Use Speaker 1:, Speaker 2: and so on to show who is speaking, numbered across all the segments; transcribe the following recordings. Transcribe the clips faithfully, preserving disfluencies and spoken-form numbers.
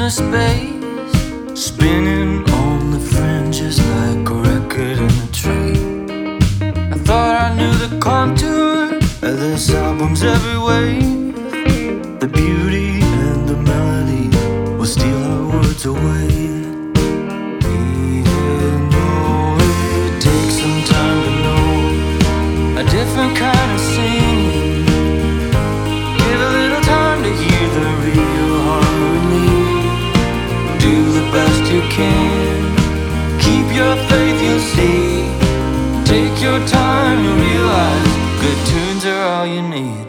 Speaker 1: inner space, spinning on the fringes like a record in a tray. I thought I knew the contour of this album's every wave. The beauty and the melody will steal our words away. Even though it takes some time to know a different kind of singing, give a little time to hear the real harmony. Do the best you can, keep your faith, you'll see. Take your time, you'll realize good tunes are all you need.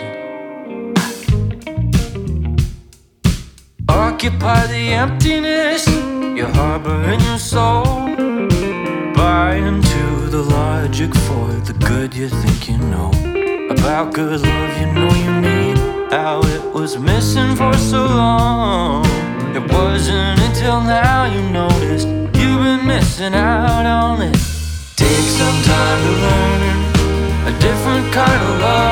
Speaker 1: Occupy the emptiness you harbor in your soul. Buy into the logic for the good you think you know. About good love you know you need, how it was missing for so long. It wasn't until now you noticed you've been missing out on it. Take some time to learn a different kind of love.